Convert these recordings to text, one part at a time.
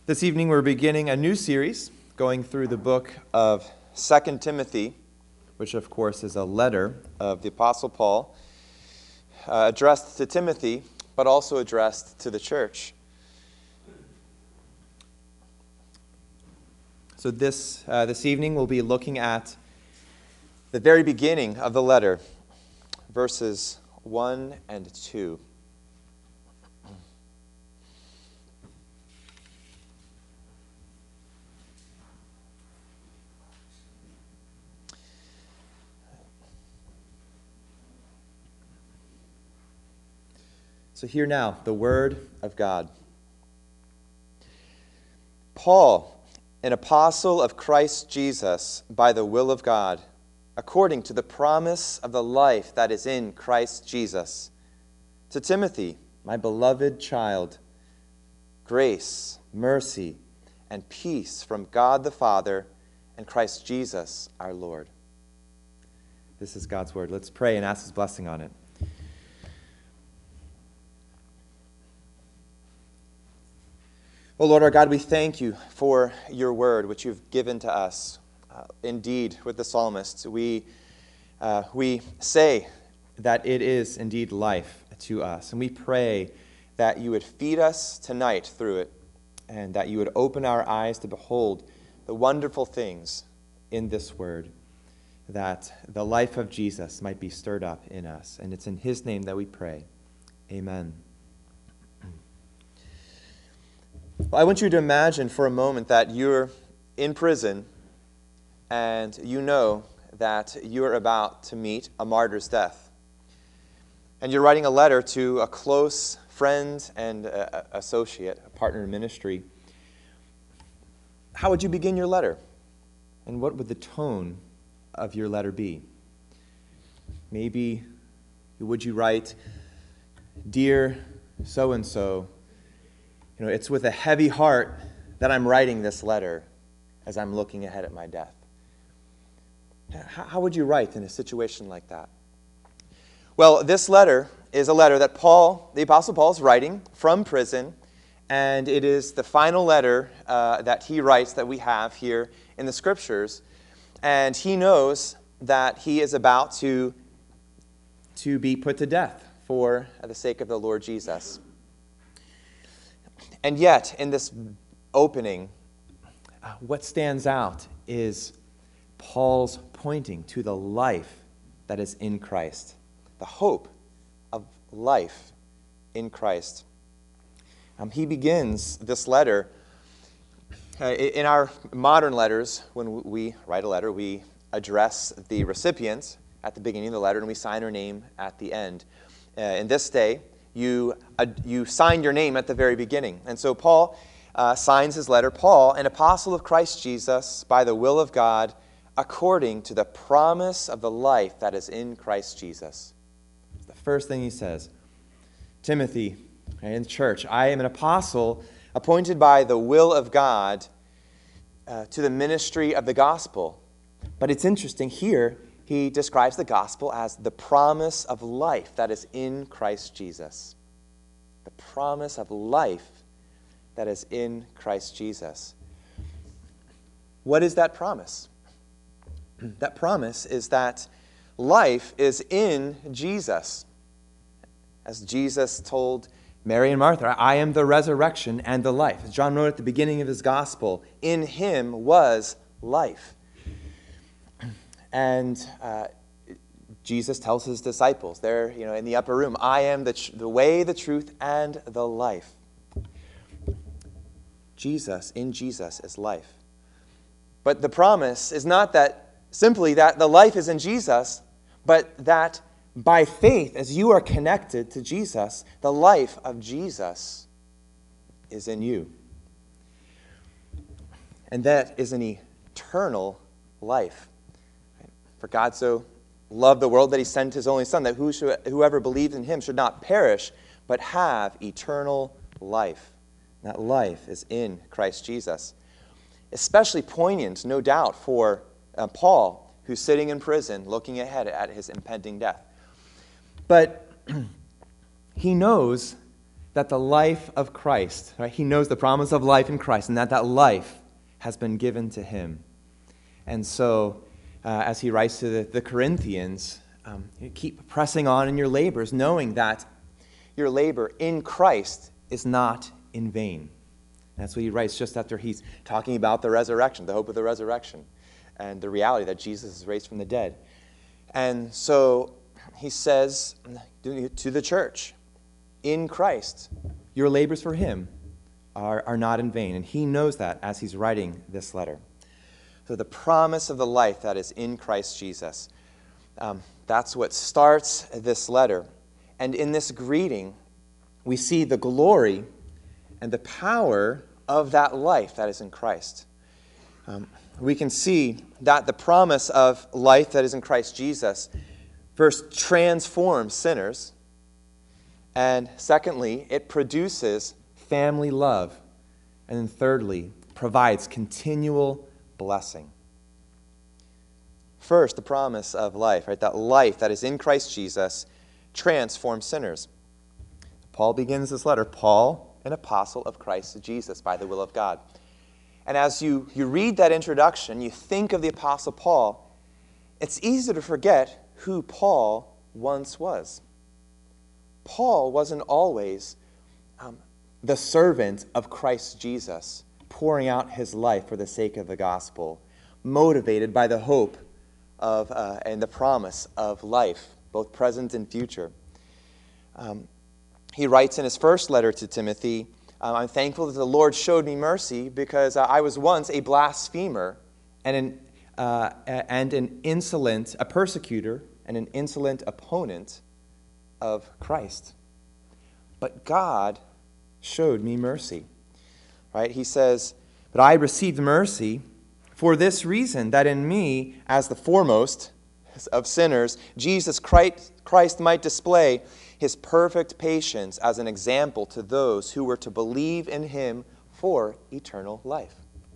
This evening we're beginning a new series going through the book of 2 Timothy, which of course is a letter of the Apostle Paul addressed to Timothy, but also addressed to the church. So this evening we'll be looking at the very beginning of the letter, verses 1 and 2. So hear now the word of God. Paul, an apostle of Christ Jesus, by the will of God, according to the promise of the life that is in Christ Jesus. To Timothy, my beloved child, grace, mercy, and peace from God the Father and Christ Jesus our Lord. This is God's word. Let's pray and ask His blessing on it. Oh Lord our God, we thank you for your word, which you've given to us. Indeed, with the psalmists, we say that it is indeed life to us. And we pray that you would feed us tonight through it, and that you would open our eyes to behold the wonderful things in this word, that the life of Jesus might be stirred up in us. And it's in his name that we pray. Amen. Well, I want you to imagine for a moment that you're in prison and you know that you're about to meet a martyr's death. And you're writing a letter to a close friend and associate, a partner in ministry. How would you begin your letter? And what would the tone of your letter be? Maybe would you write, "Dear so-and-so, it's with a heavy heart that I'm writing this letter as I'm looking ahead at my death." How would you write in a situation like that? Well, this letter is a letter that Paul, the Apostle Paul, is writing from prison, and it is the final letter that he writes that we have here in the Scriptures. And he knows that he is about to be put to death for the sake of the Lord Jesus. And yet, in this opening, what stands out is Paul's pointing to the life that is in Christ, the hope of life in Christ. He begins this letter. In our modern letters, when we write a letter, we address the recipient at the beginning of the letter, and we sign our name at the end. In this day, you sign your name at the very beginning. And so Paul signs his letter, Paul, an apostle of Christ Jesus, by the will of God, according to the promise of the life that is in Christ Jesus. The first thing he says, Timothy, in the church, I am an apostle appointed by the will of God to the ministry of the gospel. But it's interesting here, he describes the gospel as the promise of life that is in Christ Jesus. The promise of life that is in Christ Jesus. What is that promise? That promise is that life is in Jesus. As Jesus told Mary and Martha, I am the resurrection and the life. As John wrote at the beginning of his gospel, in him was life. And Jesus tells his disciples there, in the upper room, I am the way, the truth, and the life. In Jesus is life. But the promise is not that simply that the life is in Jesus, but that by faith, as you are connected to Jesus, the life of Jesus is in you. And that is an eternal life. For God so loved the world that he sent his only Son, that whoever believes in him should not perish, but have eternal life. That life is in Christ Jesus. Especially poignant, no doubt, for Paul, who's sitting in prison looking ahead at his impending death. But he knows that the life of Christ, right? He knows the promise of life in Christ, and that life has been given to him. And so, as he writes to the Corinthians, you keep pressing on in your labors, knowing that your labor in Christ is not in vain. That's what he writes just after he's talking about the resurrection, the hope of the resurrection, and the reality that Jesus is raised from the dead. And so he says to the church, in Christ, your labors for him are not in vain. And he knows that as he's writing this letter. So the promise of the life that is in Christ Jesus, that's what starts this letter. And in this greeting, we see the glory and the power of that life that is in Christ. We can see that the promise of life that is in Christ Jesus first transforms sinners, and secondly, it produces family love, and then thirdly, provides continual blessing. First, the promise of life, right? That life that is in Christ Jesus transforms sinners. Paul begins this letter, Paul, an apostle of Christ Jesus by the will of God. And as you read that introduction, you think of the Apostle Paul, it's easy to forget who Paul once was. Paul wasn't always the servant of Christ Jesus, pouring out his life for the sake of the gospel, motivated by the hope of and the promise of life, both present and future. He writes in his first letter to Timothy, I'm thankful that the Lord showed me mercy because I was once a blasphemer and an insolent, a persecutor and an insolent opponent of Christ. But God showed me mercy. Right? He says, but I received mercy for this reason, that in me, as the foremost of sinners, Jesus Christ might display his perfect patience as an example to those who were to believe in him for eternal life.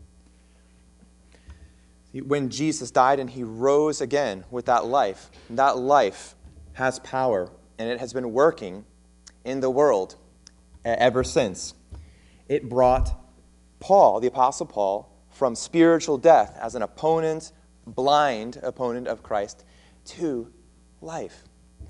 When Jesus died and he rose again with that life has power, and it has been working in the world ever since. It brought Paul, the Apostle Paul, from spiritual death as an opponent, blind opponent of Christ, to life.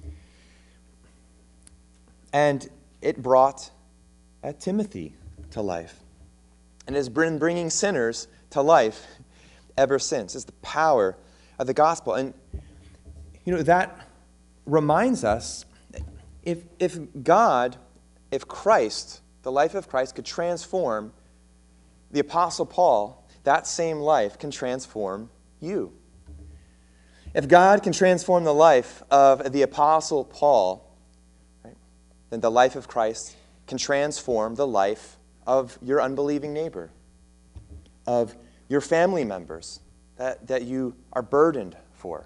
And it brought Timothy to life. And has been bringing sinners to life ever since. It's the power of the gospel. And, that reminds us, if Christ, the life of Christ, could transform the Apostle Paul, that same life can transform you. If God can transform the life of the Apostle Paul, right, then the life of Christ can transform the life of your unbelieving neighbor, of your family members that you are burdened for.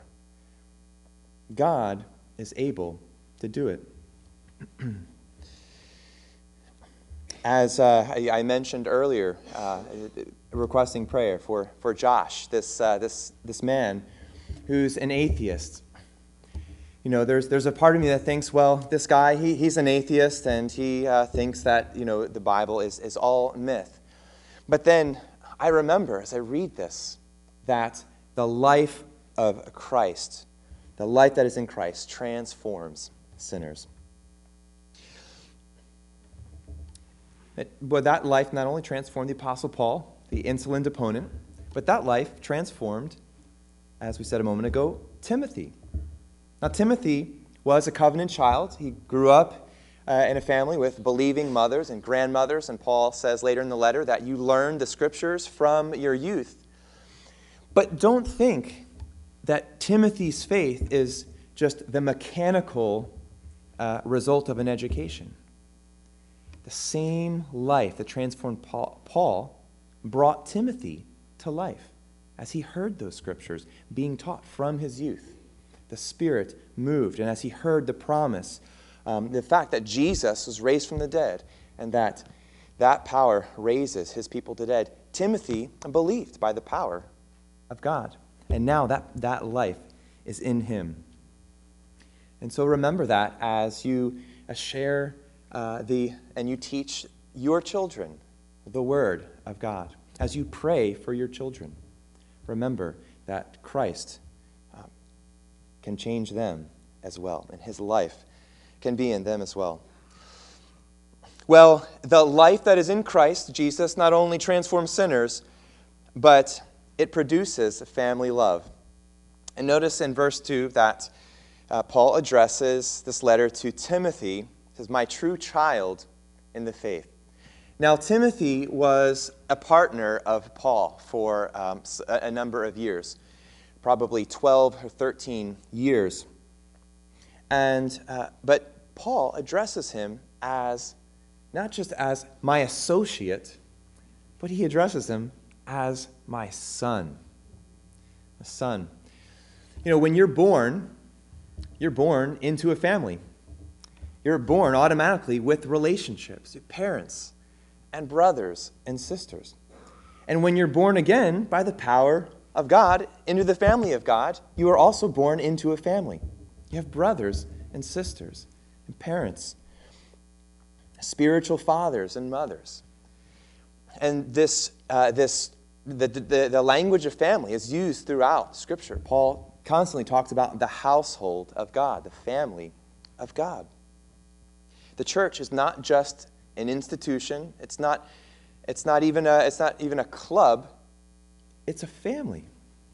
God is able to do it. As I mentioned earlier, requesting prayer for Josh, this man who's an atheist. There's a part of me that thinks, well, this guy, he's an atheist, and he thinks that, the Bible is all myth. But then I remember, as I read this, that the life of Christ, the life that is in Christ, transforms sinners. But that life not only transformed the Apostle Paul, the insolent opponent, but that life transformed, as we said a moment ago, Timothy. Now, Timothy was a covenant child. He grew up in a family with believing mothers and grandmothers, and Paul says later in the letter that you learned the Scriptures from your youth. But don't think that Timothy's faith is just the mechanical result of an education. The same life that transformed Paul brought Timothy to life as he heard those Scriptures being taught from his youth. The Spirit moved, and as he heard the promise, the fact that Jesus was raised from the dead, and that power raises his people to dead, Timothy believed by the power of God. And now that life is in him. And so remember that as you share and you teach your children the Word of God. As you pray for your children, remember that Christ can change them as well, and his life can be in them as well. Well, the life that is in Christ Jesus not only transforms sinners, but it produces family love. And notice in verse 2 that Paul addresses this letter to Timothy. He says, "My true child in the faith." Now, Timothy was a partner of Paul for a number of years, probably 12 or 13 years. But Paul addresses him as not just as my associate, but he addresses him as my son. A son. You know, when you're born into a family. You're born automatically with relationships, with parents and brothers and sisters. And when you're born again by the power of God into the family of God, you are also born into a family. You have brothers and sisters and parents, spiritual fathers and mothers. And the language of family is used throughout Scripture. Paul constantly talks about the household of God, the family of God. The church is not just an institution. It's not even a club. It's a family.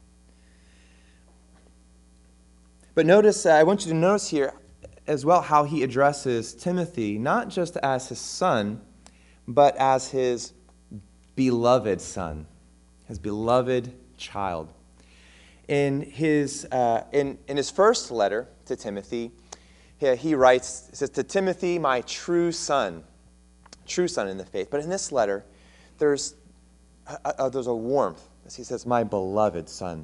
But notice, I want you to notice here as well how he addresses Timothy, not just as his son, but as his beloved son, his beloved child. In his first letter to Timothy, he writes, he says, "To Timothy, my true son in the faith." But in this letter, there's a warmth. As he says, "My beloved son."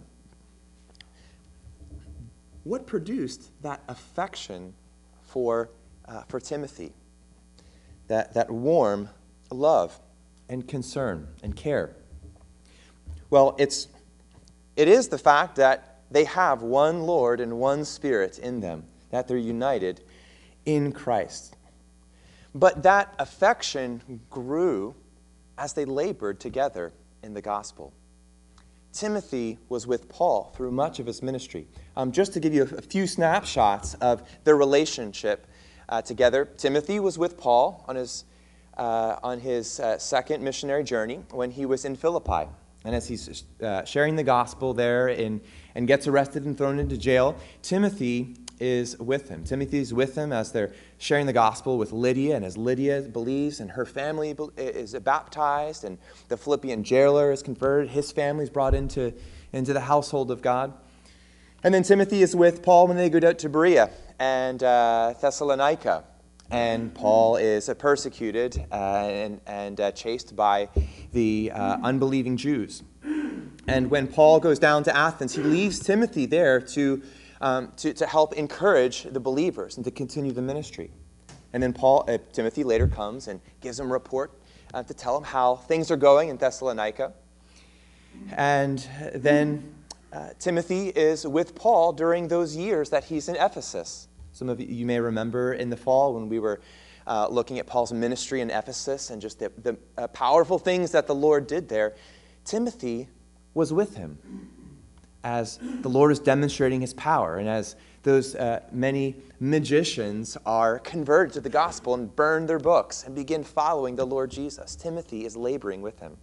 What produced that affection for Timothy? That warm love and concern and care? Well, it is the fact that they have one Lord and one Spirit in them, that they're united in Christ. But that affection grew as they labored together in the gospel. Timothy was with Paul through much of his ministry. Just to give you a few snapshots of their relationship together, Timothy was with Paul on his second missionary journey when he was in Philippi. And as he's sharing the gospel there and gets arrested and thrown into jail, Timothy is with him. Timothy is with him as they're sharing the gospel with Lydia, and as Lydia believes and her family is baptized, and the Philippian jailer is converted, his family is brought into the household of God. And then Timothy is with Paul when they go out to Berea and Thessalonica. And Paul is persecuted and chased by the unbelieving Jews. And when Paul goes down to Athens, he leaves Timothy there to help encourage the believers and to continue the ministry. And then Timothy later comes and gives him a report to tell him how things are going in Thessalonica. And then Timothy is with Paul during those years that he's in Ephesus. Some of you may remember in the fall when we were looking at Paul's ministry in Ephesus and just the powerful things that the Lord did there. Timothy was with him as the Lord is demonstrating his power and as those many magicians are converted to the gospel and burn their books and begin following the Lord Jesus. Timothy is laboring with him.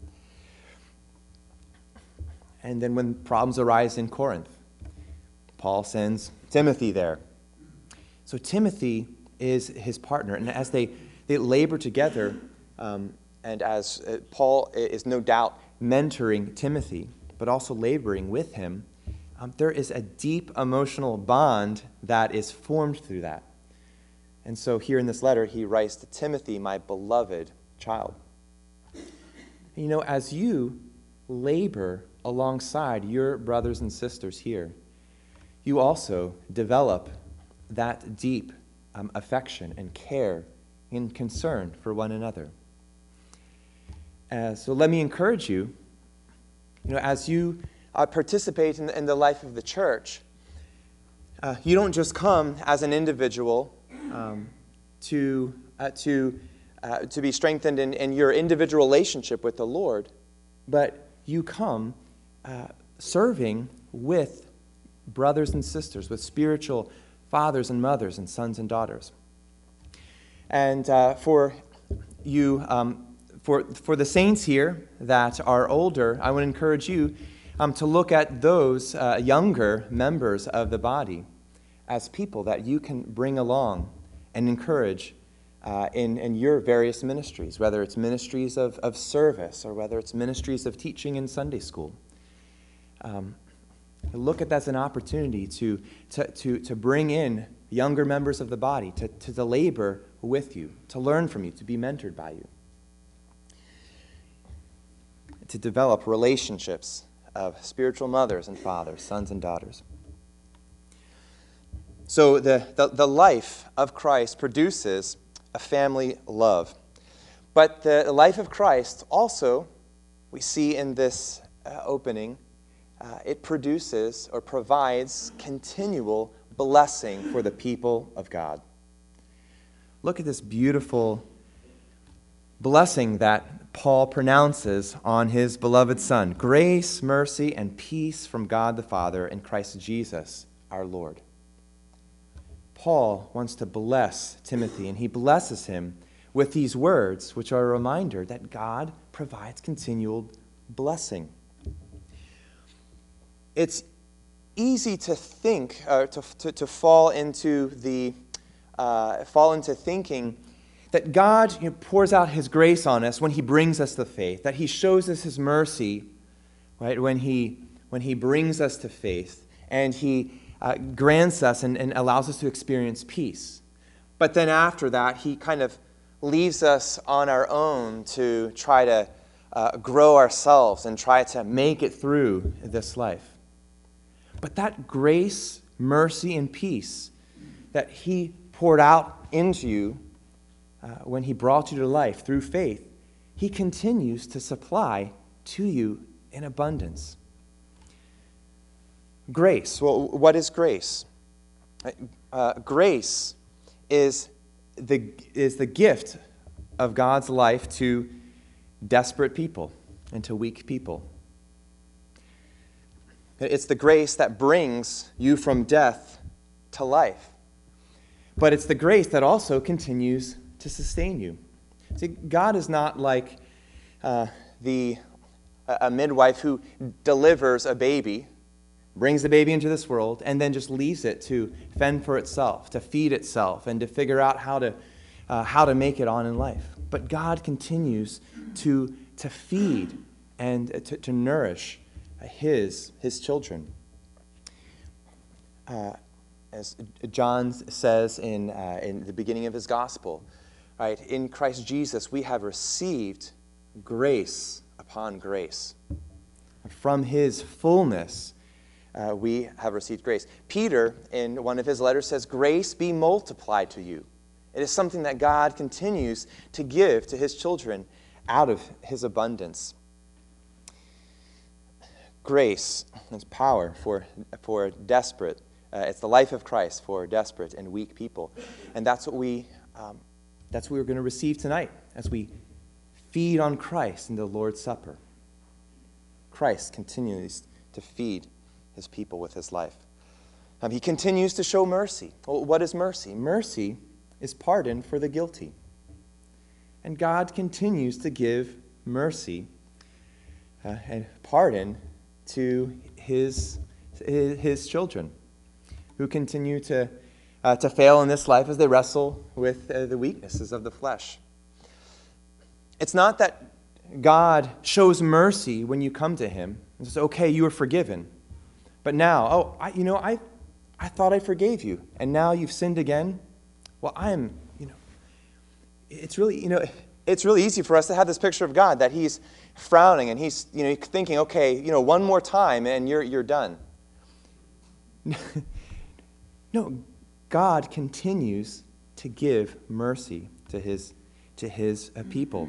And then when problems arise in Corinth, Paul sends Timothy there. So Timothy is his partner, and as they labor together, and as Paul is no doubt mentoring Timothy, but also laboring with him, there is a deep emotional bond that is formed through that. And so here in this letter, he writes to Timothy, "My beloved child." You know, as you labor alongside your brothers and sisters here, you also develop that deep affection and care and concern for one another. So let me encourage you, as you participate in the life of the church, you don't just come as an individual to be strengthened in your individual relationship with the Lord, but you come serving with brothers and sisters, with spiritual fathers and mothers and sons and daughters. And for you, for the saints here that are older, I would encourage you to look at those younger members of the body as people that you can bring along and encourage in your various ministries, whether it's ministries of service or whether it's ministries of teaching in Sunday school. Look at that as an opportunity to bring in younger members of the body, to labor with you, to learn from you, to be mentored by you, to develop relationships of spiritual mothers and fathers, sons and daughters. So the life of Christ produces a family love. But the life of Christ also, we see in this opening, it produces or provides continual blessing for the people of God. Look at this beautiful blessing that Paul pronounces on his beloved Son. Grace, mercy, and peace from God the Father and Christ Jesus, our Lord. Paul wants to bless Timothy, and he blesses him with these words, which are a reminder that God provides continual blessing. It's easy to think, to fall into thinking that God pours out His grace on us when He brings us to faith, that He shows us His mercy, right? When He brings us to faith, and He grants us and allows us to experience peace. But then after that, He kind of leaves us on our own to try to grow ourselves and try to make it through this life. But that grace, mercy, and peace that He poured out into you when He brought you to life through faith, He continues to supply to you in abundance. Grace. Well, what is grace? Grace is the gift of God's life to desperate people and to weak people. It's the grace that brings you from death to life. But it's the grace that also continues to sustain you. See, God is not like a midwife who delivers a baby, brings the baby into this world, and then just leaves it to fend for itself, to feed itself, and to figure out how to make it on in life. But God continues to feed and to nourish His children. As John says in the beginning of his gospel, right? In Christ Jesus, we have received grace upon grace. From His fullness, we have received grace. Peter, in one of his letters, says, "Grace be multiplied to you." It is something that God continues to give to His children out of His abundance. Grace is power for desperate. It's the life of Christ for desperate and weak people, and that's what we're going to receive tonight as we feed on Christ in the Lord's Supper. Christ continues to feed His people with His life. He continues to show mercy. Well, what is mercy? Mercy is pardon for the guilty, and God continues to give mercy and pardon to His children, who continue to fail in this life as they wrestle with the weaknesses of the flesh. It's not that God shows mercy when you come to Him and says, "Okay, you are forgiven," but now, I thought I forgave you, and now you've sinned again. Well, it's really easy for us to have this picture of God that He's frowning and He's thinking, "Okay, one more time and you're done." No, God continues to give mercy to His people.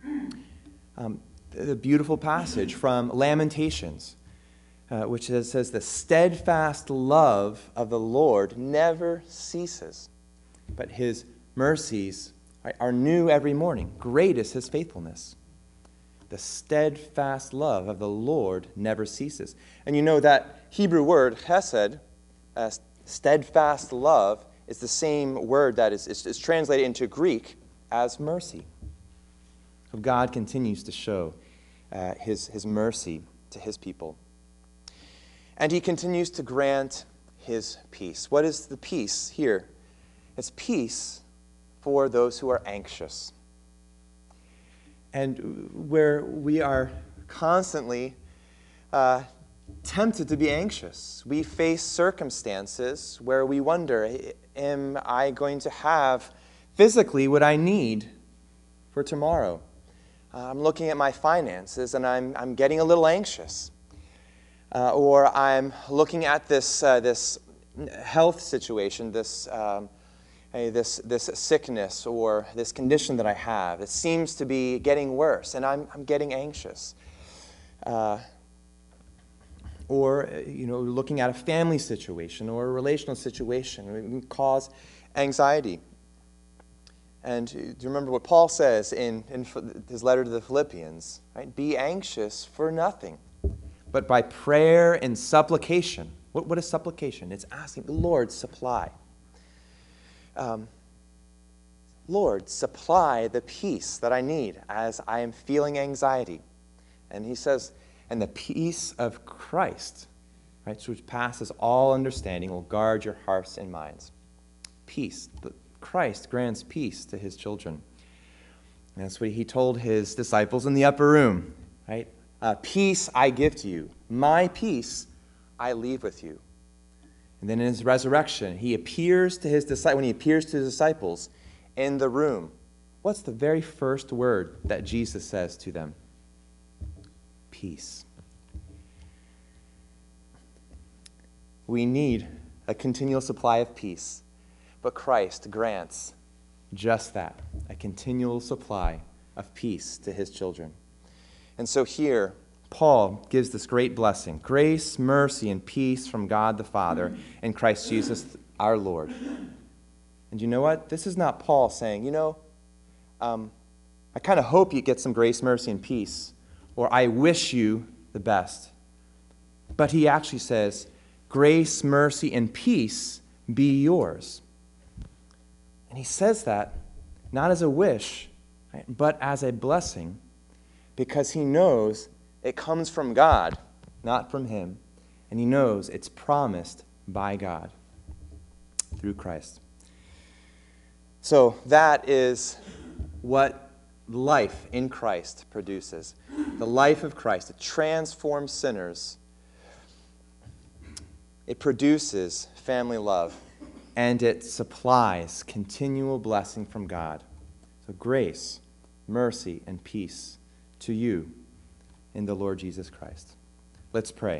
The beautiful passage from Lamentations, which says, "The steadfast love of the Lord never ceases, but His mercies are new every morning. Great is his faithfulness. The steadfast love of the Lord never ceases. And you know that Hebrew word, chesed, steadfast love, is the same word that is translated into Greek as mercy. So God continues to show his mercy to his people. And he continues to grant his peace. What is the peace here? It's peace for those who are anxious. And where we are constantly tempted to be anxious, we face circumstances where we wonder, am I going to have physically what I need for tomorrow? I'm looking at my finances and I'm getting a little anxious. Or I'm looking at this health situation, this sickness or this condition that I have. It seems to be getting worse, and I'm getting anxious. Or looking at a family situation or a relational situation, it can cause anxiety. And do you remember what Paul says in his letter to the Philippians? Right? Be anxious for nothing, but by prayer and supplication. What is supplication? It's asking the Lord, supply. Lord, supply the peace that I need as I am feeling anxiety. And he says, and the peace of Christ, right, which passes all understanding, will guard your hearts and minds. Peace. Christ grants peace to his children. And that's what he told his disciples in the upper room, right? Peace I give to you. My peace I leave with you. And then in his resurrection, he appears to his disciples. When he appears to his disciples in the room, what's the very first word that Jesus says to them? Peace. We need a continual supply of peace, but Christ grants just that, a continual supply of peace to his children. And so here, Paul gives this great blessing: grace, mercy, and peace from God the Father and Christ Jesus our Lord. And you know what? This is not Paul saying, I kind of hope you get some grace, mercy, and peace, or I wish you the best. But he actually says, grace, mercy, and peace be yours. And he says that not as a wish, right, but as a blessing, because he knows it comes from God, not from him. And he knows it's promised by God through Christ. So that is what life in Christ produces. The life of Christ, it transforms sinners. It produces family love. And it supplies continual blessing from God. So grace, mercy, and peace to you in the Lord Jesus Christ. Let's pray.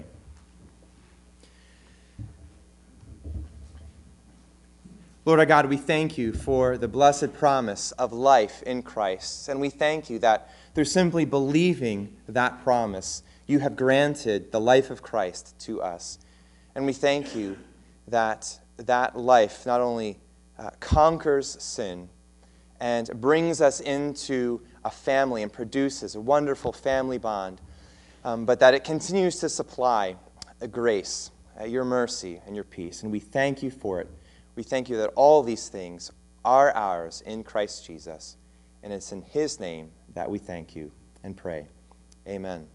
Lord our God, we thank you for the blessed promise of life in Christ. And we thank you that through simply believing that promise, you have granted the life of Christ to us. And we thank you that that life not only conquers sin and brings us into a family and produces a wonderful family bond, but that it continues to supply a grace, your mercy, and your peace. And we thank you for it. We thank you that all these things are ours in Christ Jesus. And it's in his name that we thank you and pray. Amen.